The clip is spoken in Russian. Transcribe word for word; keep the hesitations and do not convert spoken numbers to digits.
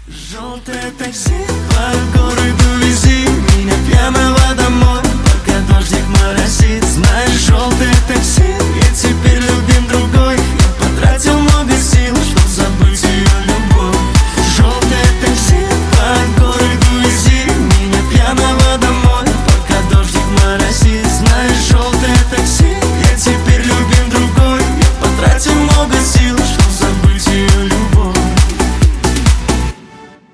Желтое такси, по городу вези меня пьяного домой, пока дождик моросит. Знаю,